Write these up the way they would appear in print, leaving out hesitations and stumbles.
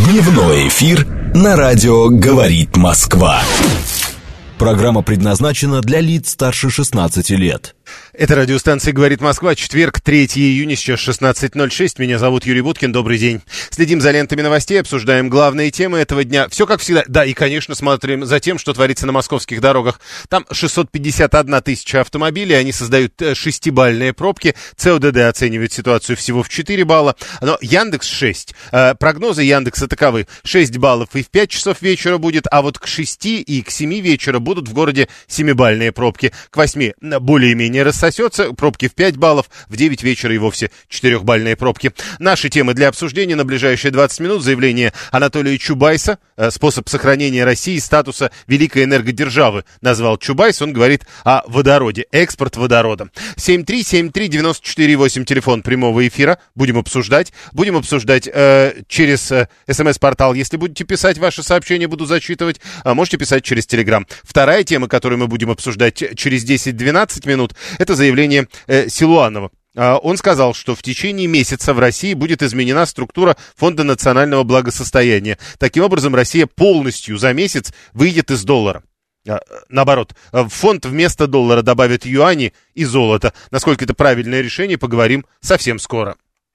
Дневной эфир на радио «Говорит Москва». Программа предназначена для лиц старше 16 лет. Это радиостанция «Говорит Москва», четверг, 3 июня, сейчас 16:06. Меня зовут Юрий Буткин, добрый день. Следим за лентами новостей, обсуждаем главные темы этого дня. Все как всегда. Да, и, конечно, смотрим за тем, что творится на московских дорогах. Там 651 тысяча автомобилей, они создают 6-бальные пробки. ЦОДД оценивает ситуацию всего в 4 балла, но Яндекс 6. Прогнозы Яндекса таковы: 6 баллов и в 5 часов вечера будет, а вот к 6 и к 7 вечера будут в городе 7-бальные пробки. К 8 более-менее рассосется, пробки в 5 баллов, в 9 вечера и вовсе 4-бальные пробки. Наши темы для обсуждения на ближайшие 20 минут. Заявление Анатолия Чубайса, способ сохранения России статуса великой энергодержавы, назвал Чубайс. Он говорит о водороде, экспорт водорода. 7373948, телефон прямого эфира. Будем обсуждать через СМС-портал. Если будете писать ваши сообщения, буду зачитывать. Можете писать через Телеграм. Вторая тема, которую мы будем обсуждать через 10-12 минут, это заявление Силуанова. Он сказал, что в течение месяца в России будет изменена структура Фонда национального благосостояния. Таким образом, Россия полностью за месяц выйдет из доллара. Наоборот, в фонд вместо доллара добавят юани и золото. Насколько это правильное решение, поговорим совсем скоро.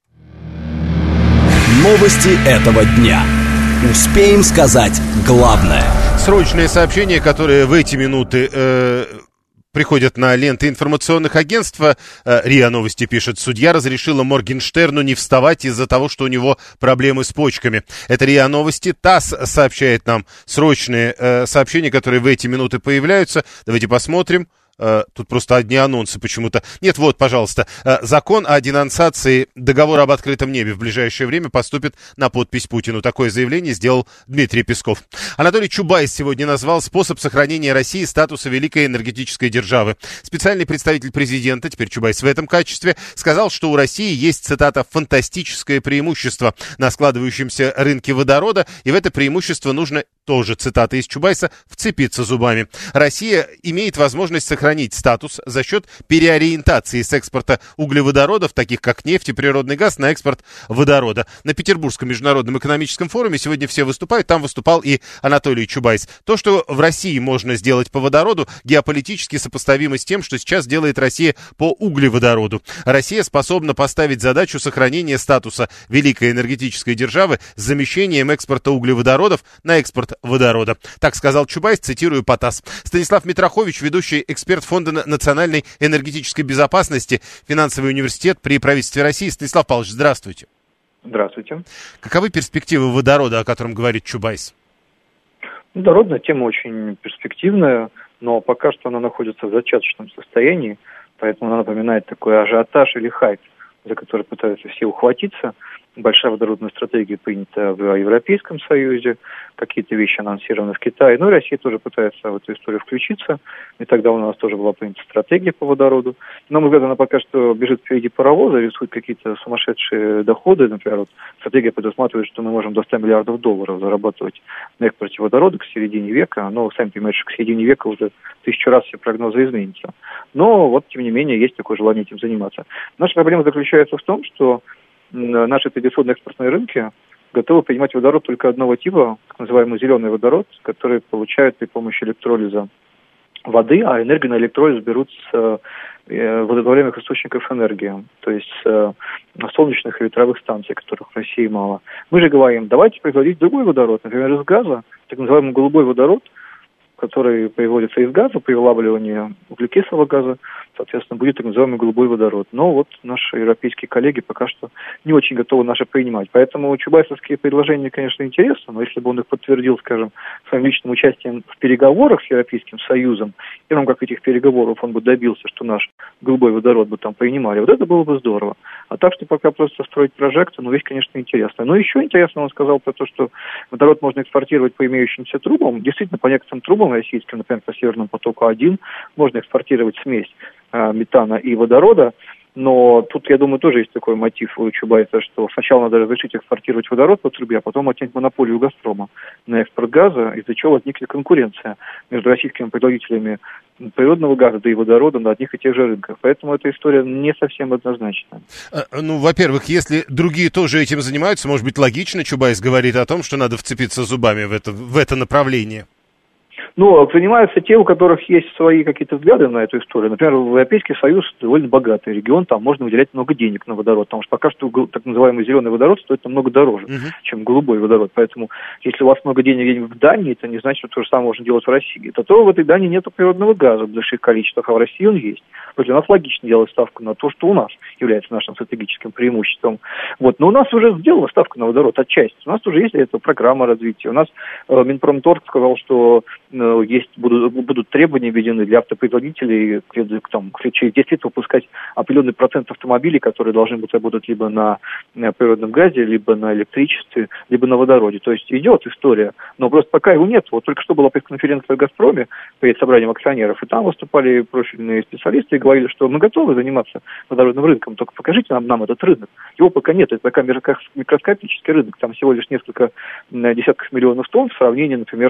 Новости этого дня. Успеем сказать главное. Срочные сообщения, которые в эти минуты приходят на ленты информационных агентств. РИА Новости пишет: судья разрешила Моргенштерну не вставать из-за того, что у него проблемы с почками. Это РИА Новости. ТАСС сообщает нам срочные сообщения, которые в эти минуты появляются. Давайте посмотрим. Тут просто одни анонсы почему-то. Нет, вот, пожалуйста. Закон о денонсации договора об открытом небе в ближайшее время поступит на подпись Путину. Такое заявление сделал Дмитрий Песков. Анатолий Чубайс сегодня назвал способ сохранения России статуса великой энергетической державы. Специальный представитель президента, теперь Чубайс в этом качестве, сказал, что у России есть, цитата, «фантастическое преимущество на складывающемся рынке водорода, и в это преимущество нужно», тоже цитата из Чубайса, «вцепиться зубами». Россия имеет возможность сохранить статус за счет переориентации с экспорта углеводородов, таких как нефть и природный газ, на экспорт водорода. На Петербургском международном экономическом форуме сегодня все выступают, там выступал и Анатолий Чубайс. То, что в России можно сделать по водороду, геополитически сопоставимо с тем, что сейчас делает Россия по углеводороду. Россия способна поставить задачу сохранения статуса великой энергетической державы с замещением экспорта углеводородов на экспорт водорода. Так сказал Чубайс, цитирую по ТАСС. Станислав Митрохович, ведущий эксперт Фонда национальной энергетической безопасности, финансовый университет при правительстве России. Станислав Павлович, здравствуйте. Здравствуйте. Каковы перспективы водорода, о котором говорит Чубайс? Водородная тема очень перспективная, но пока что она находится в зачаточном состоянии, поэтому она напоминает такой ажиотаж или хайп, за который пытаются все ухватиться. Большая водородная стратегия принята в Европейском Союзе, какие-то вещи анонсированы в Китае, ну и Россия тоже пытается в эту историю включиться. Не так давно у нас тоже была принята стратегия по водороду. На мой взгляд, она пока что бежит впереди паровоза, рисует какие-то сумасшедшие доходы. Например, вот стратегия предусматривает, что мы можем до $100 миллиардов зарабатывать на экспорте водорода к середине века, но сами понимаете, что к середине века уже 1000 раз все прогнозы изменятся. Но вот, тем не менее, есть такое желание этим заниматься. Наша проблема заключается в том, что наши традиционные экспортные рынки готовы принимать водород только одного типа, так называемый зеленый водород, который получают при помощи электролиза воды, а энергию на электролиз берут с возобновляемых источников энергии, то есть с солнечных и ветровых станций, которых в России мало. Мы же говорим, давайте производить другой водород, например, из газа, так называемый голубой водород, который производится из газа при вылавливании углекислого газа, соответственно, будет так называемый голубой водород. Но вот наши европейские коллеги пока что не очень готовы наши принимать. Поэтому чубайсовские предложения, конечно, интересны, но если бы он их подтвердил, скажем, своим личным участием в переговорах с Европейским Союзом, и в рамках этих переговоров он бы добился, что наш голубой водород бы там принимали, вот это было бы здорово. А так, что пока просто строить прожекты, ну, вещь, конечно, интересная. Но еще интересно он сказал про то, что водород можно экспортировать по имеющимся трубам. Действительно, по некоторым трубам российским, например, по Северному потоку-1, можно экспортировать смесь метана и водорода. Но тут, я думаю, тоже есть такой мотив у Чубайса, что сначала надо разрешить экспортировать водород по трубе, а потом отнять монополию «Газпрома» на экспорт газа, из-за чего возникнет конкуренция между российскими производителями природного газа, да и водорода на одних и тех же рынках. Поэтому эта история не совсем однозначна. Ну, во-первых, если другие тоже этим занимаются, может быть, логично, Чубайс говорит о том, что надо вцепиться зубами в это направление. Но занимаются те, у которых есть свои какие-то взгляды на эту историю. Например, Европейский Союз довольно богатый регион, там можно выделять много денег на водород, потому что пока что так называемый зеленый водород стоит намного дороже, чем голубой водород. Поэтому, если у вас много денег в Дании, это не значит, что то же самое можно делать в России. То в этой Дании нет природного газа в больших количествах, а в России он есть. Для нас логично делать ставку на то, что у нас является нашим стратегическим преимуществом. Вот. Но у нас уже сделана ставка на водород отчасти. У нас уже есть эта программа развития. У нас Минпромторг сказал, что будут требования введены для автопроизводителей через 10 лет выпускать определенный процент автомобилей, которые должны быть работать либо на природном газе, либо на электричестве, либо на водороде. То есть идет история, но просто пока его нет. Вот только что была пресс-конференция в «Газпроме» перед собранием акционеров, и там выступали профильные специалисты и говорили, что мы готовы заниматься водородным рынком, только покажите нам этот рынок. Его пока нет, это пока микроскопический рынок, там всего лишь несколько десятков миллионов тонн в сравнении, например,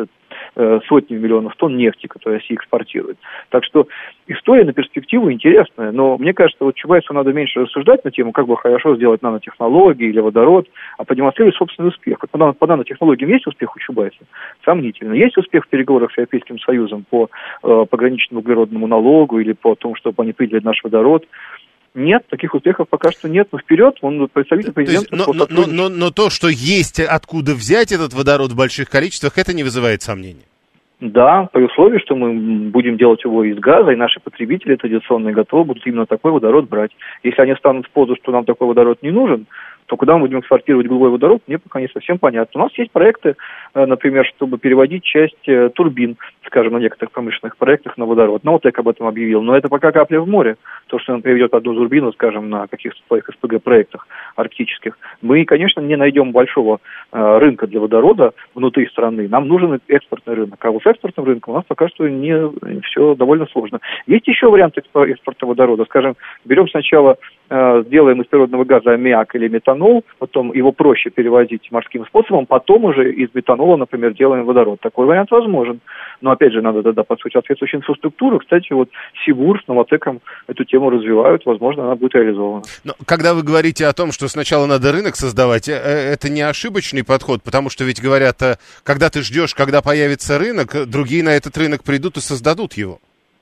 с сотнями миллионов тонн нефти, которую Россия экспортирует. Так что история на перспективу интересная, но мне кажется, вот Чубайсу надо меньше рассуждать на тему, как бы хорошо сделать нанотехнологии или водород, а продемонстрировать собственный успех. Вот по нанотехнологиям есть успех у Чубайса? Сомнительно. Есть успех в переговорах с Европейским Союзом по пограничному углеродному налогу или по тому, чтобы они приняли наш водород? Нет, таких успехов пока что нет, но вперед он представитель президента. Но то, что есть откуда взять этот водород в больших количествах, это не вызывает сомнений. Да, при условии, что мы будем делать его из газа, и наши потребители традиционные готовы будут именно такой водород брать. Если они станут в позу, что нам такой водород не нужен, то куда мы будем экспортировать голубой водород, мне пока не совсем понятно. У нас есть проекты, например, чтобы переводить часть турбин, скажем, на некоторых промышленных проектах на водород. НАОТЭК об этом объявил, но это пока капля в море. То, что он приведет одну турбину, скажем, на каких-то своих СПГ-проектах арктических. Мы, конечно, не найдем большого рынка для водорода внутри страны. Нам нужен экспортный рынок. А вот с экспортным рынком у нас пока что все довольно сложно. Есть еще вариант экспорта водорода. Скажем, берем сначала, сделаем из природного газа аммиак или метанол, потом его проще перевозить морским способом, потом уже из метанола, например, делаем водород. Такой вариант возможен. Но опять же, надо тогда построить соответствующую инфраструктуру. Кстати, вот Сибур с Новотеком эту тему развивают, возможно, она будет реализована. Но когда вы говорите о том, что сначала надо рынок создавать, это не ошибочный подход, потому что ведь говорят, когда ты ждешь, когда появится рынок, другие на этот рынок придут и создадут его.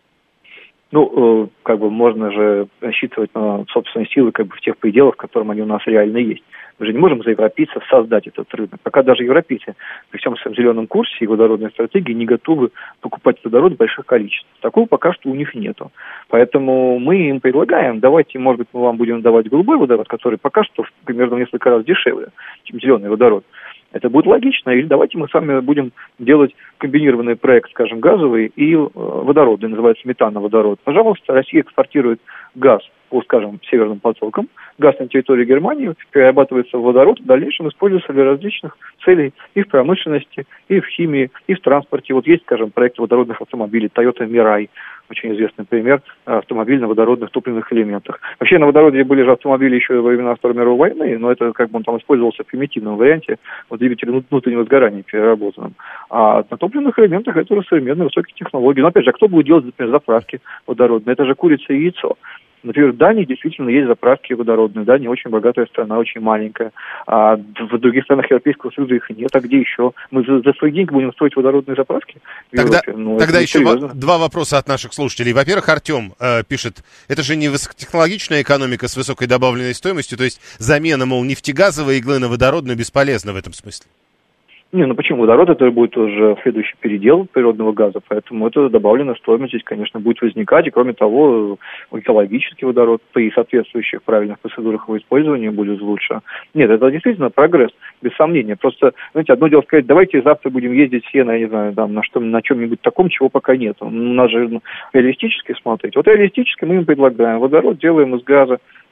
Ну, можно же рассчитывать на собственные силы в тех пределах, в которых они у нас реально есть. Мы же не можем за европейцев создать этот рынок. Пока даже европейцы при всем своем зеленом курсе и водородной стратегии не готовы покупать водород в больших количествах. Такого пока что у них нету. Поэтому мы им предлагаем, давайте, может быть, мы вам будем давать голубой водород, который пока что примерно в несколько раз дешевле, чем зеленый водород. Это будет логично. Или давайте мы сами будем делать комбинированный проект, скажем, газовый и водородный, называется метановодород. Пожалуйста, Россия экспортирует газ по, скажем, северным потокам. Газ на территории Германии перерабатывается в водород, в дальнейшем используется для различных целей и в промышленности, и в химии, и в транспорте. Вот есть, скажем, проект водородных автомобилей Toyota Mirai, очень известный пример автомобиль на водородных топливных элементах. Вообще на водороде были же автомобили еще во времена Второй мировой войны, но это он там использовался в примитивном варианте, вот двигателе внутреннего сгорания переработанном. А на топливных элементах это уже современные высокие технологии. Но опять же, кто будет делать, например, заправки водородные? Это же курица и яйцо. Например, в Дании действительно есть заправки водородные. Дания очень богатая страна, очень маленькая. А в других странах Европейского Союза их нет. А где еще? Мы за свои деньги будем строить водородные заправки в Европе? Тогда еще два вопроса от наших слушателей. Во-первых, Артем пишет, это же не высокотехнологичная экономика с высокой добавленной стоимостью, то есть замена, мол, нефтегазовой иглы на водородную бесполезна в этом смысле. Почему? Водород это будет уже следующий передел природного газа, поэтому эта добавленная стоимость здесь, конечно, будет возникать, и кроме того, экологический водород при соответствующих правильных процедурах его использования будет лучше. Нет, это действительно прогресс, без сомнения. Просто, одно дело сказать, давайте завтра будем ездить все на чем-нибудь таком, чего пока нет. У нас же реалистически смотреть. Вот реалистически мы им предлагаем. Водород делаем из газа,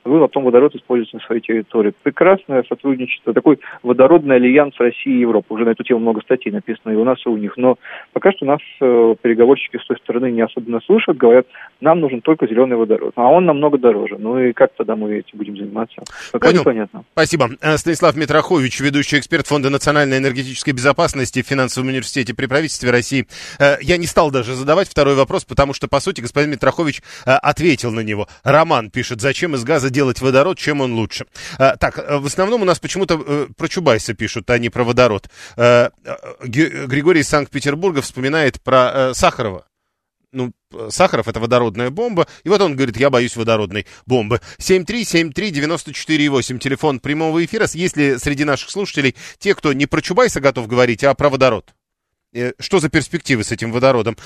потом водород используется на своей территории. Прекрасное сотрудничество, такой водородный альянс России и Европы. Уже на эту тему много статей написано и у нас, и у них. Но пока что нас переговорщики с той стороны не особенно слушают, говорят, нам нужен только зеленый водород. А он намного дороже. Ну и как тогда мы этим будем заниматься? Пока непонятно. Спасибо. Станислав Митрохович, ведущий эксперт Фонда национальной энергетической безопасности в финансовом университете при правительстве России. Я не стал даже задавать второй вопрос, потому что, по сути, господин Митрохович ответил на него. Роман пишет, зачем из газа делать водород, чем он лучше. Так, в основном у нас почему-то про Чубайса пишут, а не про водород. Григорий из Санкт-Петербурга вспоминает про Сахарова. Ну, Сахаров — это водородная бомба. И вот он говорит, я боюсь водородной бомбы. 7373948, телефон прямого эфира. Есть ли среди наших слушателей те, кто не про Чубайса готов говорить, а про водород? Что за перспективы с этим водородом?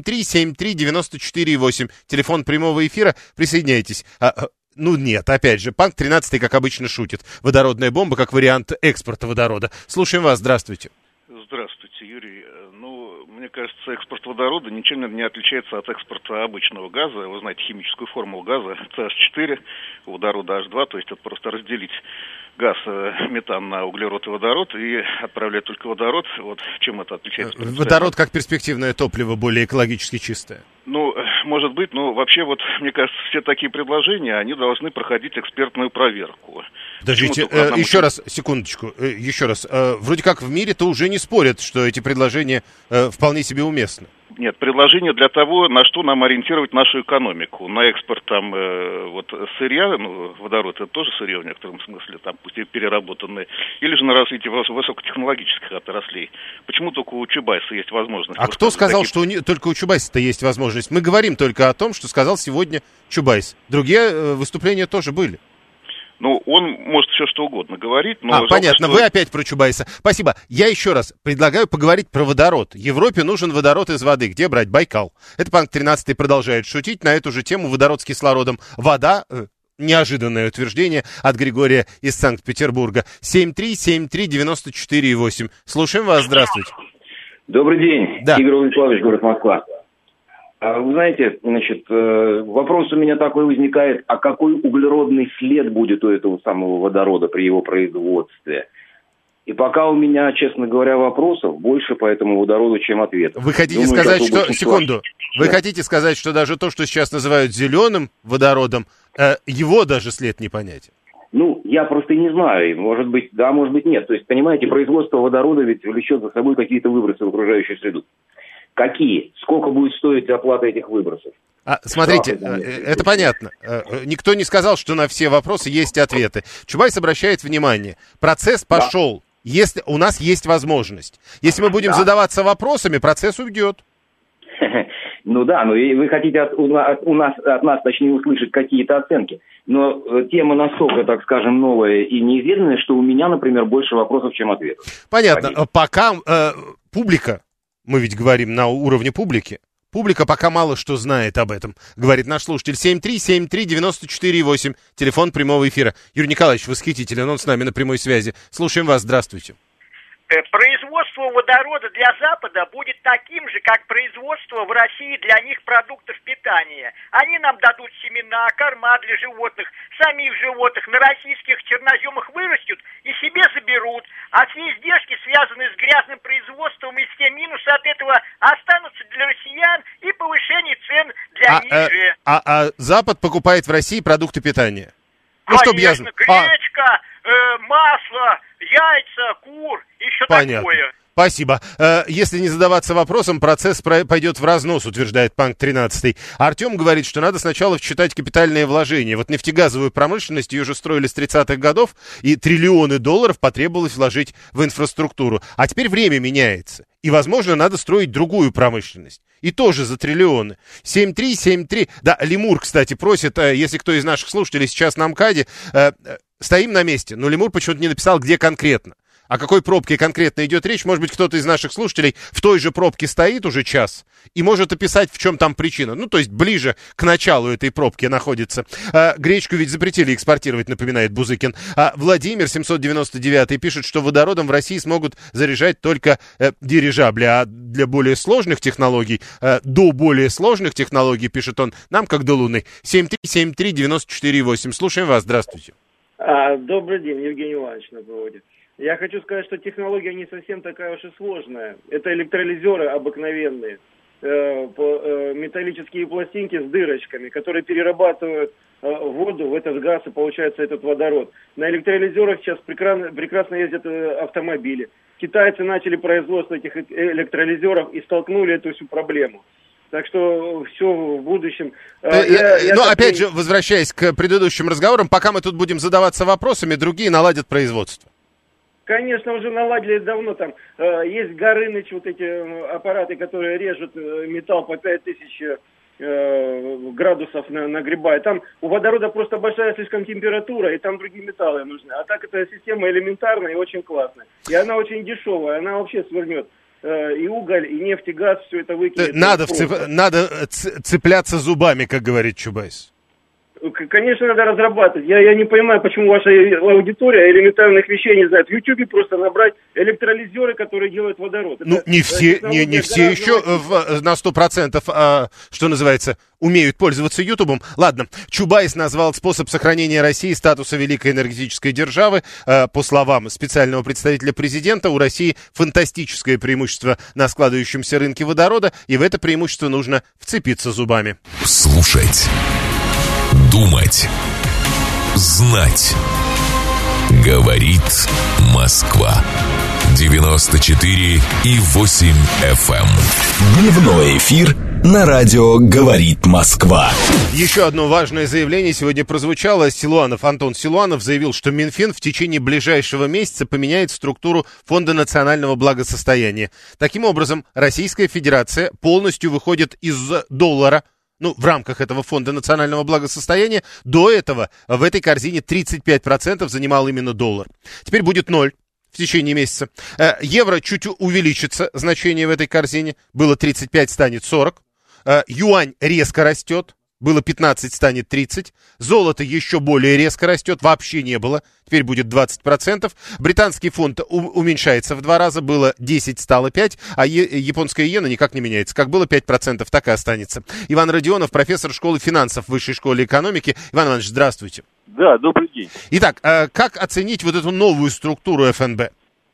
7373948, телефон прямого эфира. Присоединяйтесь. Ну нет, опять же, Панк 13 как обычно шутит. Водородная бомба как вариант экспорта водорода. Слушаем вас, здравствуйте. Здравствуйте, Юрий. Мне кажется, экспорт водорода ничем не отличается от экспорта обычного газа. Вы знаете химическую формулу газа CH4, водорода H2, то есть это просто разделить газ, метан на углерод и водород и отправлять только водород. Вот чем это отличается? Водород как перспективное топливо, более экологически чистое. Ну, может быть, но вообще вот, мне кажется, все такие предложения, они должны проходить экспертную проверку. Подождите, еще раз, секундочку, еще раз. Вроде как в мире-то уже не спорят, что эти предложения вполне себе уместны. Нет, предложение для того, на что нам ориентировать нашу экономику. На экспорт там вот сырья, ну, водород это тоже сырье в некотором смысле, там пусть и переработанное, или же на развитие высокотехнологических отраслей. Почему только у Чубайса есть возможность? А кто сказал, что только у Чубайса-то есть возможность? Мы говорим только о том, что сказал сегодня Чубайс. Другие выступления тоже были. Ну, он может все что угодно говорить, но... понятно, вы опять про Чубайса. Спасибо. Я еще раз предлагаю поговорить про водород. Европе нужен водород из воды. Где брать? Байкал. Это Панк 13 продолжает шутить на эту же тему водород с кислородом. Вода... Неожиданное утверждение от Григория из Санкт-Петербурга. 7373948. Слушаем вас. Здравствуйте. Добрый день. Да. Игорь Владиславович, город Москва. Вы знаете, значит, вопрос у меня такой возникает, а какой углеродный след будет у этого самого водорода при его производстве? И пока у меня, честно говоря, вопросов больше по этому водороду, чем ответов. Вы хотите сказать, что... Секунду. Вы хотите сказать, что даже то, что сейчас называют зеленым водородом, его даже след непонятен? Ну, я просто не знаю. Может быть, да, может быть, нет. То есть, понимаете, производство водорода ведь влечет за собой какие-то выбросы в окружающую среду. Какие? Сколько будет стоить оплата этих выбросов? Смотрите, это понятно. Никто не сказал, что на все вопросы есть ответы. Чубайс обращает внимание. Процесс пошел. Да. Если у нас есть возможность. Если мы будем задаваться вопросами, процесс уйдет. Ну да, но вы хотите от нас, точнее, услышать какие-то оценки. Но тема настолько, так скажем, новая и неизведанная, что у меня, например, больше вопросов, чем ответов. Понятно. Пока публика, мы ведь говорим на уровне публики, публика пока мало что знает об этом, говорит наш слушатель. 7373948, телефон прямого эфира. Юрий Николаевич восхитителен, он с нами на прямой связи. Слушаем вас, здравствуйте. Производство водорода для Запада будет таким же, как производство в России для них продуктов питания. Они нам дадут семена, корма для животных, самих животных на российских черноземах вырастут и себе заберут. А все издержки, связанные с грязным производством, и все минусы от этого останутся для россиян и повышение цен для них же. А Запад покупает в России продукты питания? Ну, конечно, гречка, масло, яйца, кур, еще такое. Спасибо. Если не задаваться вопросом, процесс пойдет в разнос, утверждает Панк 13. Артем говорит, что надо сначала вчитать капитальные вложения. Вот нефтегазовую промышленность, ее же строили с 30-х годов, и триллионы долларов потребовалось вложить в инфраструктуру. А теперь время меняется, и, возможно, надо строить другую промышленность. И тоже за триллионы. 7373. Да, Лемур, кстати, просит, если кто из наших слушателей сейчас на МКАДе, стоим на месте, но Лемур почему-то не написал, где конкретно. о какой пробке конкретно идет речь. Может быть, кто-то из наших слушателей в той же пробке стоит уже час и может описать, в чем там причина. Ну, то есть ближе к началу этой пробки находится. Гречку ведь запретили экспортировать, напоминает Бузыкин. Владимир 799 пишет, что водородом в России смогут заряжать только дирижабли. А для более сложных технологий, до более сложных технологий, пишет он, нам как до Луны. 7373948. Слушаем вас. Здравствуйте. Добрый день, Евгений Иванович на проводе. Я хочу сказать, что технология не совсем такая уж и сложная. Это электролизеры обыкновенные, металлические пластинки с дырочками, которые перерабатывают воду в этот газ, и получается этот водород. На электролизерах сейчас прекрасно ездят автомобили. Китайцы начали производство этих электролизеров и столкнули эту всю проблему. Так что все в будущем. Опять же, возвращаясь к предыдущим разговорам, пока мы тут будем задаваться вопросами, другие наладят производство. Конечно, уже наладили давно. Там есть Горыныч, вот эти аппараты, которые режут металл по 5000 градусов нагребают. Там у водорода просто большая слишком температура, и там другие металлы нужны. А так эта система элементарная и очень классная. И она очень дешевая, она вообще свернет. И уголь, и нефть, и газ, все это выкинет. Надо цепляться зубами, как говорит Чубайс. Конечно, надо разрабатывать. Я не понимаю, почему ваша аудитория элементарных вещей не знает. В Ютубе просто набрать электролизеры, которые делают водород. Не все еще на 100%, что называется, умеют пользоваться Ютубом. Ладно, Чубайс назвал способ сохранения России статуса великой энергетической державы. По словам специального представителя президента, у России фантастическое преимущество на складывающемся рынке водорода, и в это преимущество нужно вцепиться зубами. Слушать. Думать. Знать. Говорит Москва. 94,8 FM. Дневной эфир на радио «Говорит Москва». Еще одно важное заявление сегодня прозвучало. Антон Силуанов заявил, что Минфин в течение ближайшего месяца поменяет структуру Фонда национального благосостояния. Таким образом, Российская Федерация полностью выходит из доллара. В рамках этого фонда национального благосостояния. До этого в этой корзине 35% занимал именно доллар. Теперь будет 0 в течение месяца. Евро чуть увеличится, значение в этой корзине. Было 35, станет 40. Юань резко растет. Было 15, станет 30. Золото еще более резко растет. Вообще не было. Теперь будет 20%. Британский фунт уменьшается в 2 раза. Было 10, стало 5. А японская иена никак не меняется. Как было 5%, так и останется. Иван Родионов, профессор школы финансов в Высшей школе экономики. Иван Иванович, здравствуйте. Да, добрый день. Итак, как оценить вот эту новую структуру ФНБ?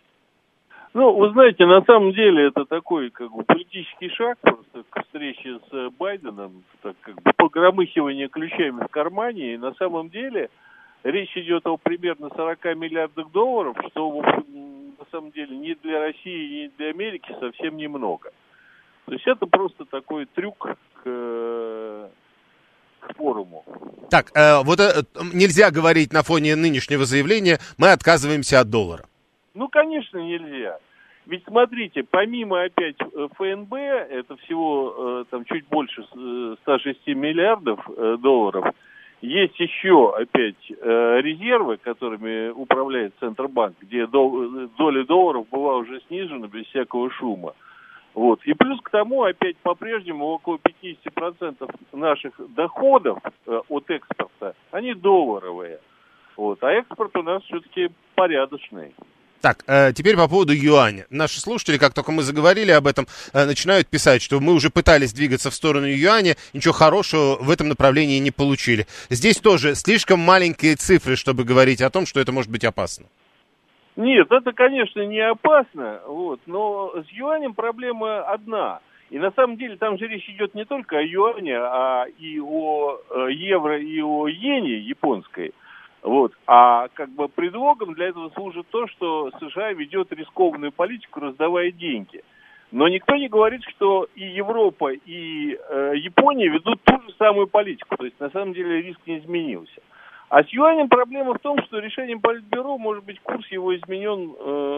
Вы знаете, на самом деле это такой политический шаг просто к встрече с Байденом, погромыхивание ключами в кармане. И на самом деле речь идет о примерно 40 миллиардах долларов, что, в общем, на самом деле ни для России, ни для Америки совсем немного. То есть это просто такой трюк к форуму. Так, нельзя говорить на фоне нынешнего заявления, мы отказываемся от доллара. Конечно, нельзя. Ведь смотрите, помимо опять ФНБ, это всего чуть больше 106 миллиардов долларов, есть еще опять резервы, которыми управляет Центробанк, где доля долларов была уже снижена без всякого шума. И плюс к тому, опять по-прежнему около 50% наших доходов от экспорта, они долларовые. А экспорт у нас все-таки порядочный. Так, теперь по поводу юаня. Наши слушатели, как только мы заговорили об этом, начинают писать, что мы уже пытались двигаться в сторону юаня, ничего хорошего в этом направлении не получили. Здесь тоже слишком маленькие цифры, чтобы говорить о том, что это может быть опасно. Нет, это, конечно, не опасно, но с юанем проблема одна. И на самом деле там же речь идет не только о юане, а и о евро, и о иене японской. А предлогом для этого служит то, что США ведет рискованную политику, раздавая деньги. Но никто не говорит, что и Европа, и Япония ведут ту же самую политику. То есть на самом деле риск не изменился. А с юанем проблема в том, что решением Политбюро может быть курс его изменен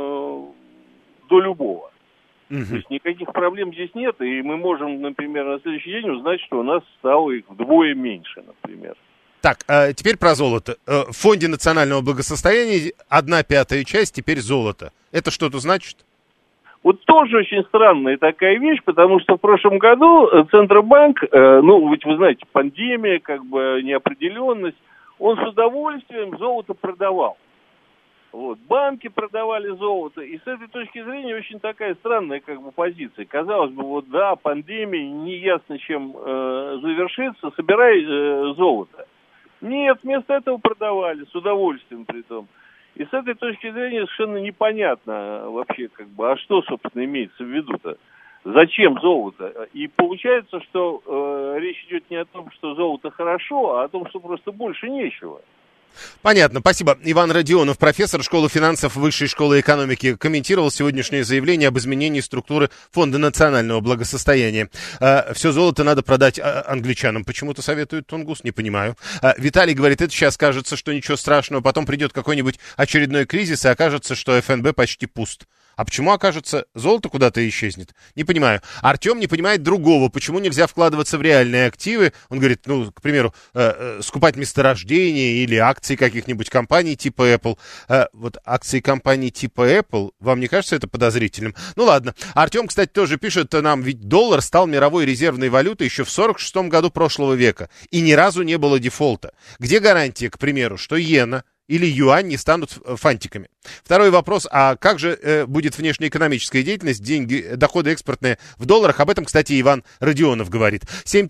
до любого. То есть никаких проблем здесь нет, и мы можем, например, на следующий день узнать, что у нас стало их вдвое меньше, например. Так, теперь про золото. В Фонде национального благосостояния 1/5 часть теперь золото. Это что-то значит? Вот тоже очень странная такая вещь, потому что в прошлом году Центробанк, ведь вы знаете, пандемия, неопределенность, он с удовольствием золото продавал. Вот, банки продавали золото, и с этой точки зрения очень такая странная позиция. Казалось бы, пандемия, неясно чем завершится, собирай золото. Нет, вместо этого продавали, с удовольствием при том. И с этой точки зрения совершенно непонятно вообще, а что, собственно, имеется в виду-то? Зачем золото? И получается, что речь идет не о том, что золото хорошо, а о том, что просто больше нечего. Понятно, спасибо. Иван Родионов, профессор школы финансов Высшей школы экономики, комментировал сегодняшнее заявление об изменении структуры Фонда национального благосостояния. Все золото надо продать англичанам. Почему-то советуют Тунгус, не понимаю. Виталий говорит, это сейчас кажется, что ничего страшного, потом придет какой-нибудь очередной кризис, и окажется, что ФНБ почти пуст. А почему, окажется, золото куда-то исчезнет? Не понимаю. Артем не понимает другого. Почему нельзя вкладываться в реальные активы? Он говорит, к примеру, скупать месторождения или акции каких-нибудь компаний типа Apple. Вот акции компаний типа Apple, вам не кажется это подозрительным? Ну ладно. Артем, кстати, тоже пишет нам, ведь доллар стал мировой резервной валютой еще в 46-м году прошлого века. И ни разу не было дефолта. Где гарантия, к примеру, что иена или юань не станут фантиками? Второй вопрос, а как же будет внешнеэкономическая деятельность, деньги, доходы экспортные в долларах? Об этом, кстати, Иван Родионов говорит.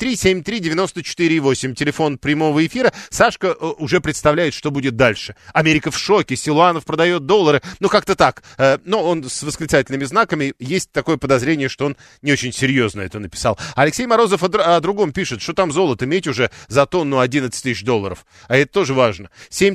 7373948, телефон прямого эфира. Сашка уже представляет, что будет дальше. Америка в шоке, Силуанов продает доллары. Как-то так. Но он с восклицательными знаками. Есть такое подозрение, что он не очень серьезно это написал. Алексей Морозов о другом пишет, что там золото, медь уже за тонну 11 тысяч долларов. А это тоже важно.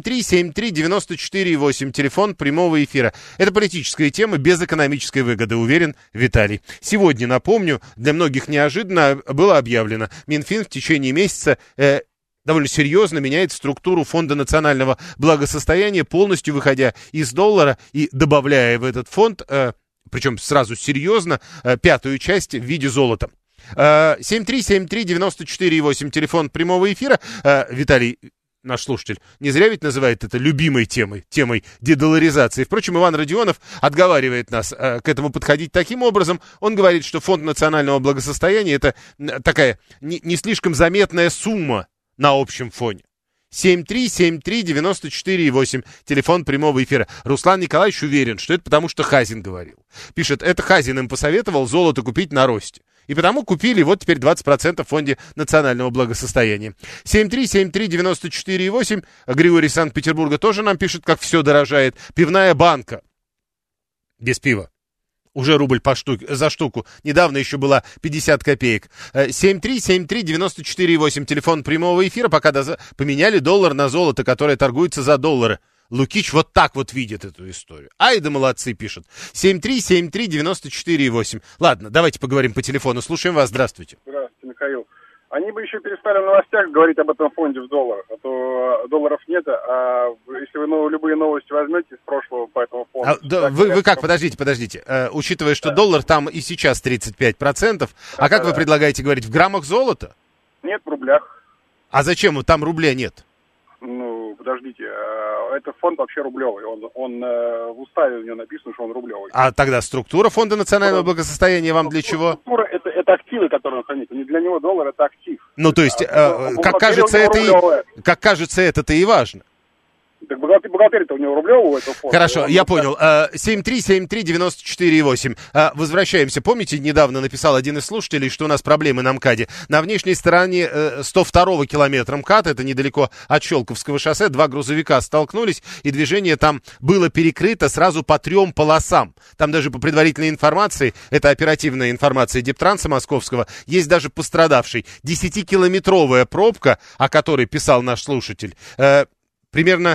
7373948, телефон прямого эфира. Это политическая тема без экономической выгоды, уверен Виталий. Сегодня, напомню, для многих неожиданно было объявлено, Минфин в течение месяца довольно серьезно меняет структуру Фонда национального благосостояния, полностью выходя из доллара и добавляя в этот фонд, причем сразу серьезно, 5-ю часть в виде золота. 7373948, телефон прямого эфира. Виталий, наш слушатель, не зря ведь называет это любимой темой дедоларизации. Впрочем, Иван Родионов отговаривает нас к этому подходить таким образом. Он говорит, что Фонд национального благосостояния — это такая не слишком заметная сумма на общем фоне. 7373948, телефон прямого эфира. Руслан Николаевич уверен, что это потому, что Хазин говорил. Пишет, это Хазин им посоветовал золото купить на росте. И потому купили, вот теперь 20% в Фонде национального благосостояния. 7373948, Григорий из Санкт-Петербурга тоже нам пишет, как все дорожает. Пивная банка. Без пива. Уже рубль за штуку. Недавно еще была 50 копеек. 7373948, телефон прямого эфира, пока поменяли доллар на золото, которое торгуется за доллары. Лукич вот так вот видит эту историю. Ай да молодцы, пишут. 7373948. Ладно, давайте поговорим по телефону. Слушаем вас, здравствуйте. Здравствуйте, Михаил. Они бы еще перестали в новостях говорить об этом фонде в долларах, а то долларов нет, а если вы любые новости возьмете из прошлого по этому фонду... Вы как, подождите. Учитывая, что доллар там и сейчас 35%, а как вы предлагаете говорить, в граммах золота? Нет, в рублях. А зачем? Там рубля нет. Подождите, это фонд вообще рублевый, он в уставе у него написано, что он рублевый. А тогда структура Фонда национального благосостояния вам для чего? Структура это активы, которые он хранит, не для него доллар это актив. Ну то есть, как кажется, это-то и важно. Так бухгалтерия-то у него рублевого у этого фонда. Хорошо, я понял. 7373948. Возвращаемся. Помните, недавно написал один из слушателей, что у нас проблемы на МКАДе. На внешней стороне 102-го километра МКАДа, это недалеко от Щелковского шоссе, два грузовика столкнулись, и движение там было перекрыто сразу по 3 полосам. Там даже по предварительной информации, это оперативная информация Дептранса московского, есть даже пострадавший. 10-километровая пробка, о которой писал наш слушатель, примерно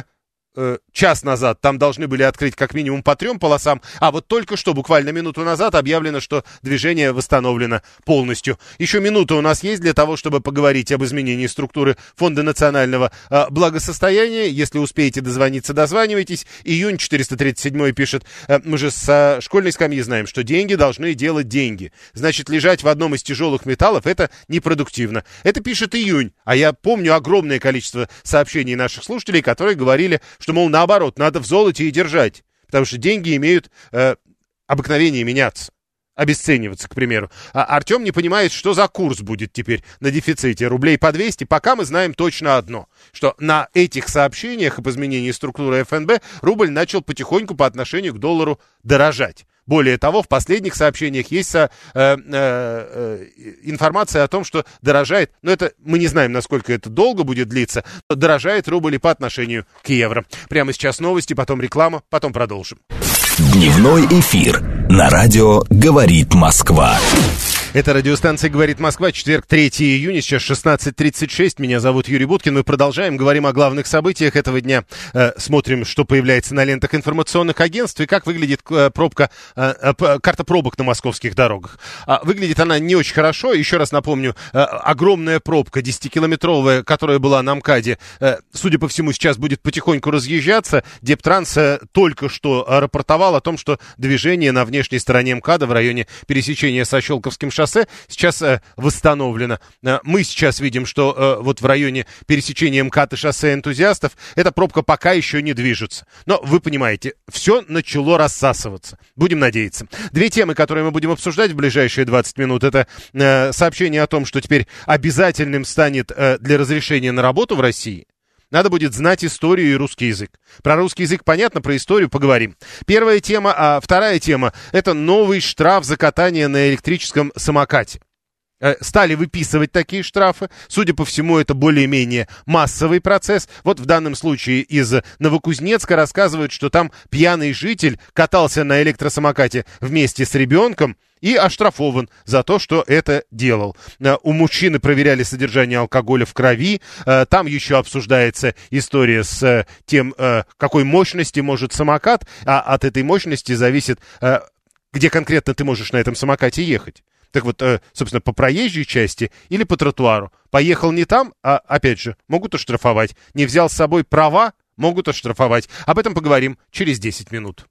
час назад там должны были открыть как минимум по 3 полосам, а вот только что, буквально минуту назад, объявлено, что движение восстановлено полностью. Еще минута у нас есть для того, чтобы поговорить об изменении структуры Фонда национального благосостояния. Если успеете дозвониться, дозванивайтесь. Июнь 437 пишет, мы же со школьной скамьи знаем, что деньги должны делать деньги. Значит, лежать в одном из тяжелых металлов — это непродуктивно. Это пишет Июнь, а я помню огромное количество сообщений наших слушателей, которые говорили, что, мол, наоборот, надо в золоте и держать, потому что деньги имеют обыкновение меняться, обесцениваться, к примеру. А Артем не понимает, что за курс будет теперь на дефиците рублей по 200, пока мы знаем точно одно, что на этих сообщениях об изменении структуры ФНБ рубль начал потихоньку по отношению к доллару дорожать. Более того, в последних сообщениях есть информация о том, что дорожает, но это мы не знаем, насколько это долго будет длиться, но дорожает рубль и по отношению к евро. Прямо сейчас новости, потом реклама, потом продолжим. Дневной эфир на радио «Говорит Москва». Это радиостанция «Говорит Москва», четверг, 3 июня, сейчас 16:36. Меня зовут Юрий Буткин. Мы продолжаем, говорим о главных событиях этого дня. Смотрим, что появляется на лентах информационных агентств и как выглядит карта пробок на московских дорогах. Выглядит она не очень хорошо. Еще раз напомню, огромная пробка, 10-километровая, которая была на МКАДе, судя по всему, сейчас будет потихоньку разъезжаться. Дептранс только что рапортовал о том, что движение на внешней стороне МКАДа в районе пересечения со Щелковским шоссе сейчас восстановлено. Мы сейчас видим, что вот в районе пересечения МКАД и шоссе Энтузиастов эта пробка пока еще не движется. Но вы понимаете, все начало рассасываться. Будем надеяться. Две темы, которые мы будем обсуждать в ближайшие 20 минут, это сообщение о том, что теперь обязательным станет для разрешения на работу в России. Надо будет знать историю и русский язык. Про русский язык понятно, про историю поговорим. Первая тема, а вторая тема – это новый штраф за катание на электрическом самокате. Стали выписывать такие штрафы. Судя по всему, это более-менее массовый процесс. Вот в данном случае из Новокузнецка рассказывают, что там пьяный житель катался на электросамокате вместе с ребенком и оштрафован за то, что это делал. У мужчины проверяли содержание алкоголя в крови. Там еще обсуждается история с тем, какой мощности может самокат, а от этой мощности зависит, где конкретно ты можешь на этом самокате ехать. Так вот, собственно, по проезжей части или по тротуару. Поехал не там, а, опять же, могут оштрафовать. Не взял с собой права, могут оштрафовать. Об этом поговорим через 10 минут.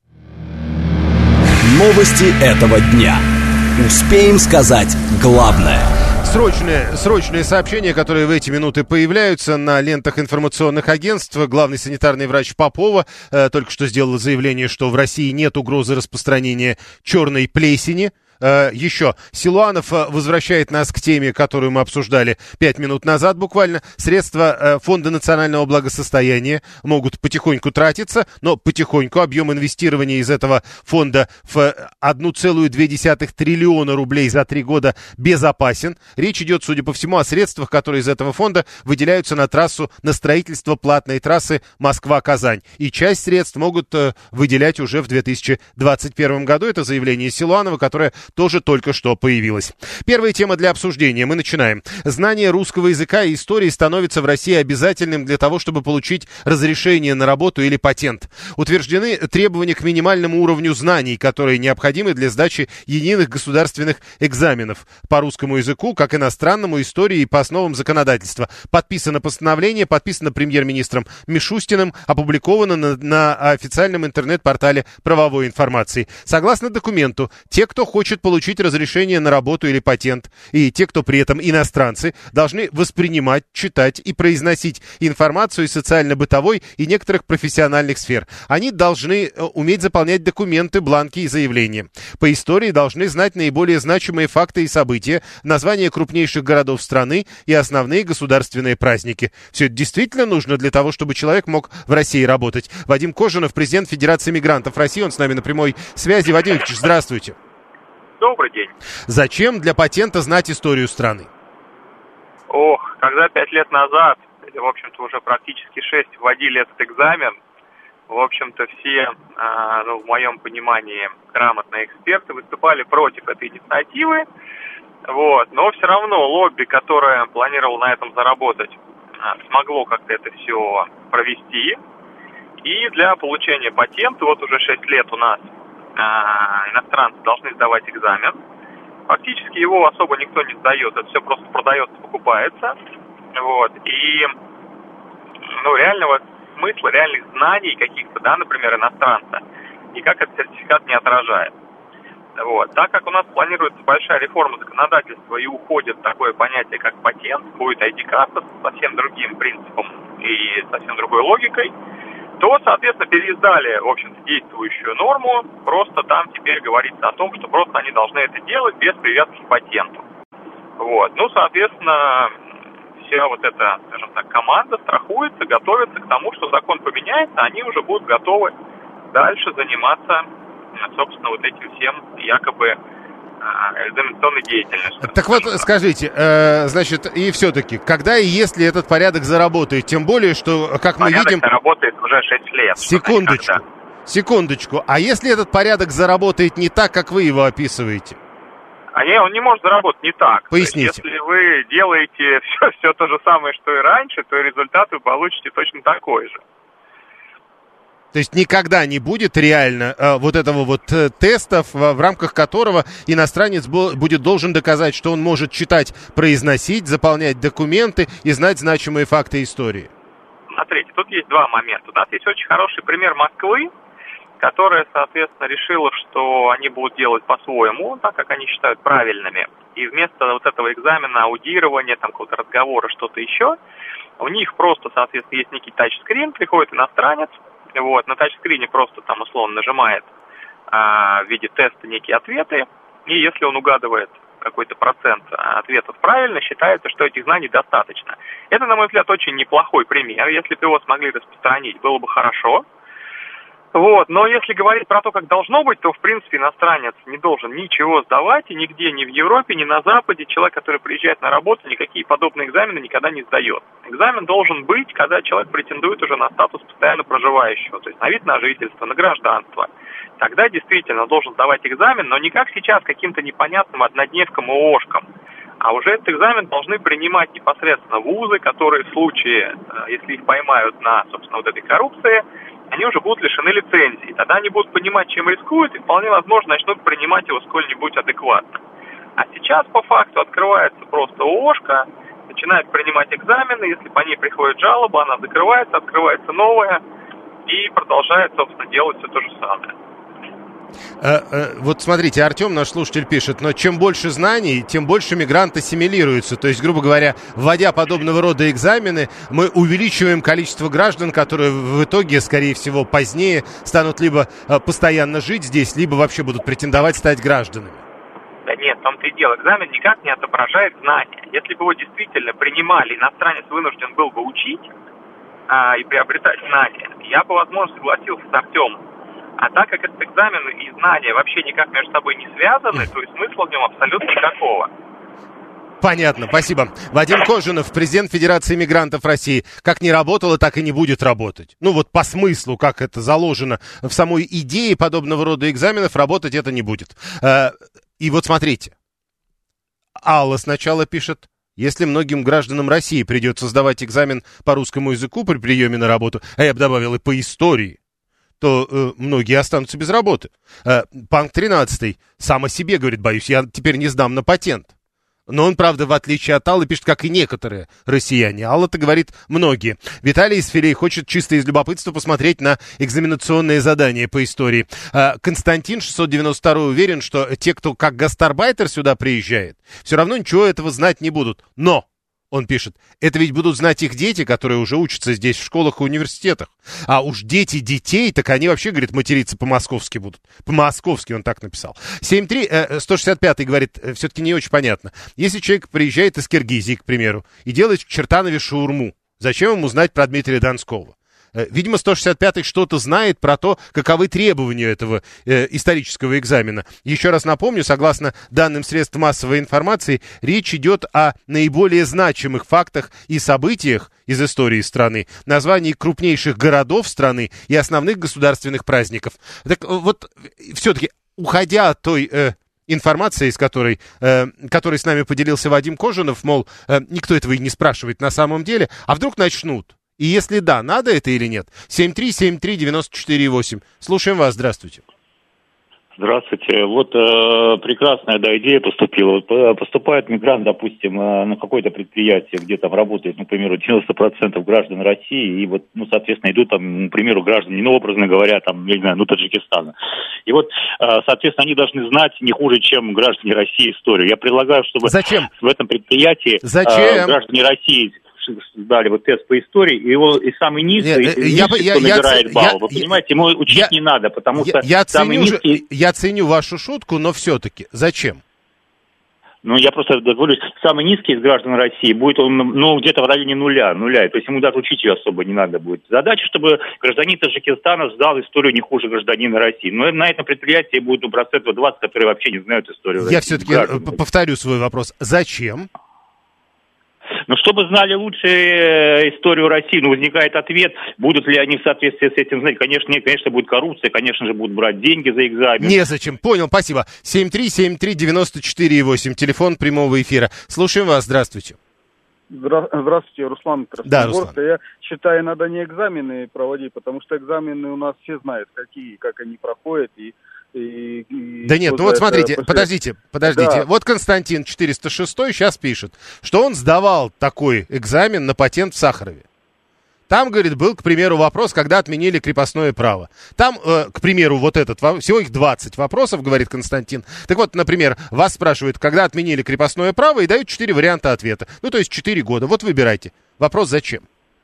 Новости этого дня. Успеем сказать главное. Срочные сообщения, которые в эти минуты появляются на лентах информационных агентств. Главный санитарный врач Попова только что сделала заявление, что в России нет угрозы распространения черной плесени. Еще Силуанов возвращает нас к теме, которую мы обсуждали 5 минут назад буквально. Средства Фонда национального благосостояния могут потихоньку тратиться, но потихоньку объем инвестирования из этого фонда в 1,2 триллиона рублей за 3 года безопасен. Речь идет, судя по всему, о средствах, которые из этого фонда выделяются на трассу, на строительство платной трассы Москва-Казань. И часть средств могут выделять уже в 2021 году. Это заявление Силуанова, которое тоже только что появилась. Первая тема для обсуждения. Мы начинаем. Знание русского языка и истории становится в России обязательным для того, чтобы получить разрешение на работу или патент. Утверждены требования к минимальному уровню знаний, которые необходимы для сдачи единых государственных экзаменов по русскому языку, как иностранному, истории и по основам законодательства. Подписано постановление, подписано премьер-министром Мишустиным, опубликовано на официальном интернет-портале правовой информации. Согласно документу, те, кто хочет получить разрешение на работу или патент, и те, кто при этом иностранцы, должны воспринимать, читать и произносить информацию из социально-бытовой и некоторых профессиональных сфер. Они должны уметь заполнять документы, бланки и заявления. По истории должны знать наиболее значимые факты и события, названия крупнейших городов страны и основные государственные праздники. Все это действительно нужно для того, чтобы человек мог в России работать. Вадим Кожинов, президент Федерации мигрантов России, он с нами на прямой связи. Вадим Ильич, здравствуйте. Добрый день. Зачем для патента знать историю страны? Когда 5 лет назад, в общем-то уже практически 6, вводили этот экзамен, в общем-то все, в моем понимании, грамотные эксперты выступали против этой инициативы, но все равно лобби, которое планировало на этом заработать, смогло как-то это все провести. И для получения патента, вот уже 6 лет у нас иностранцы должны сдавать экзамен. Фактически его особо никто не сдает, это все просто продается, покупается. Вот. И реального смысла, реальных знаний каких-то, да, например, иностранца, никак этот сертификат не отражает. Вот. Так как у нас планируется большая реформа законодательства и уходит такое понятие, как патент, будет ID-карта с совсем другим принципом и совсем другой логикой, то, соответственно, переиздали, в общем-то, действующую норму, просто там теперь говорится о том, что просто они должны это делать без привязки к патенту. Вот. Соответственно, вся вот эта, скажем так, команда страхуется, готовится к тому, что закон поменяется, они уже будут готовы дальше заниматься, собственно, вот этим всем якобы экзаменационной деятельностью. Так вот, скажите, значит, и все-таки, когда и если этот порядок заработает, тем более, что, как мы видим... работает уже 6 лет. Секундочку. А если этот порядок заработает не так, как вы его описываете? Он не может заработать не так. Поясните. Если вы делаете все то же самое, что и раньше, то результат вы получите точно такой же. То есть никогда не будет реально вот этого вот теста, в рамках которого иностранец будет должен доказать, что он может читать, произносить, заполнять документы и знать значимые факты истории. Смотрите, тут есть два момента. У нас есть очень хороший пример Москвы, которая, соответственно, решила, что они будут делать по-своему, так как они считают правильными. И вместо вот этого экзамена, аудирования, там какого-то разговора, что-то еще, у них просто, соответственно, есть некий тачскрин, приходит иностранец, вот, на тачскрине просто там условно нажимает в виде теста некие ответы, и если он угадывает какой-то процент ответов правильно, считается, что этих знаний достаточно. Это, на мой взгляд, очень неплохой пример. Если бы его смогли распространить, было бы хорошо. Вот. Но если говорить про то, как должно быть, то, в принципе, иностранец не должен ничего сдавать, и нигде, ни в Европе, ни на Западе человек, который приезжает на работу, никакие подобные экзамены никогда не сдает. Экзамен должен быть, когда человек претендует уже на статус постоянно проживающего, то есть на вид на жительство, на гражданство. Тогда действительно должен сдавать экзамен, но не как сейчас каким-то непонятным однодневкам и ООшкам, а уже этот экзамен должны принимать непосредственно вузы, которые в случае, если их поймают на, собственно, вот этой коррупции, они уже будут лишены лицензии. Тогда они будут понимать, чем рискуют, и вполне возможно начнут принимать его сколь-нибудь адекватно. А сейчас, по факту, открывается просто ООшка, начинает принимать экзамены, если по ней приходит жалоба, она закрывается, открывается новая, и продолжает, собственно, делать все то же самое. Вот смотрите, Артем, наш слушатель, пишет, но чем больше знаний, тем больше мигрант ассимилируется. То есть, грубо говоря, вводя подобного рода экзамены, мы увеличиваем количество граждан, которые в итоге, скорее всего, позднее станут либо постоянно жить здесь, либо вообще будут претендовать стать гражданами. Да нет, в том-то и дело. Экзамен никак не отображает знания. Если бы его действительно принимали, иностранец вынужден был бы учить и приобретать знания, я бы, возможно, согласился с Артемом. А так как этот экзамен и знания вообще никак между собой не связаны, то есть смысла в нем абсолютно никакого. Понятно, спасибо. Вадим Кожинов, президент Федерации мигрантов России. Как не работало, так и не будет работать. Ну вот по смыслу, как это заложено в самой идее подобного рода экзаменов, работать это не будет. И вот смотрите. Алла сначала пишет. Если многим гражданам России придется сдавать экзамен по русскому языку при приеме на работу, а я бы добавил и по истории, то многие останутся без работы. Панк 13 сам о себе говорит, боюсь, я теперь не сдам на патент. Но он, правда, в отличие от Аллы, пишет, как и некоторые россияне. Алла-то говорит, многие. Виталий из Филей хочет чисто из любопытства посмотреть на экзаменационные задания по истории. Константин 692 уверен, что те, кто как гастарбайтер сюда приезжает, все равно ничего этого знать не будут. Но, он пишет, это ведь будут знать их дети, которые уже учатся здесь в школах и университетах. А уж дети детей, так они вообще, говорит, материться по-московски будут. По-московски он так написал. 165 говорит, все-таки не очень понятно. Если человек приезжает из Киргизии, к примеру, и делает в Чертанове шаурму, зачем ему знать про Дмитрия Донского? Видимо, 165-й что-то знает про то, каковы требования этого исторического экзамена. Еще раз напомню, согласно данным средств массовой информации, речь идет о наиболее значимых фактах и событиях из истории страны, названий крупнейших городов страны и основных государственных праздников. Так вот, все-таки, уходя от той информации, с которой с нами поделился Вадим Кожинов, мол, никто этого и не спрашивает на самом деле, а вдруг начнут? И если да, надо это или нет? 7373948. Слушаем вас, здравствуйте. Здравствуйте. Вот прекрасная идея поступила. Вот, поступает мигрант, допустим, на какое-то предприятие, где там работает, например, 90% граждан России, и вот, соответственно, идут там, к примеру, граждане, образно говоря, там, я не знаю, Таджикистана. И вот, соответственно, они должны знать не хуже, чем граждане России историю. Я предлагаю, чтобы в этом предприятии граждане России дали вот тест по истории, и его и самый низкий, кто набирает балл. Вы понимаете, ему учить не надо, потому что самый низкий... Я ценю вашу шутку, но все-таки зачем? Я просто говорю, самый низкий из граждан России будет он, где-то в районе нуля. То есть ему даже учить ее особо не надо будет. Задача, чтобы гражданин Таджикистана сдал историю не хуже гражданина России. Но на этом предприятии будет 20%, которые вообще не знают историю России. Я все-таки повторю свой вопрос. Зачем? Чтобы знали лучше историю России, возникает ответ, будут ли они в соответствии с этим знать. Конечно, будет коррупция, конечно же, будут брать деньги за экзамен. Незачем, понял, спасибо. 7373948, телефон прямого эфира. Слушаем вас, здравствуйте. Здравствуйте, Руслан Красногорск. Да, Руслан. Я считаю, надо не экзамены проводить, потому что экзамены у нас все знают, как они проходят, Да нет, смотрите, подождите. Да. Вот Константин 406 сейчас пишет, что он сдавал такой экзамен на патент в Сахарове. Там, говорит, был, к примеру, вопрос, когда отменили крепостное право. Там, к примеру, всего их 20 вопросов, говорит Константин. Так вот, например, вас спрашивают, когда отменили крепостное право, и дают 4 варианта ответа. То есть 4 года. Вот выбирайте. Вопрос зачем?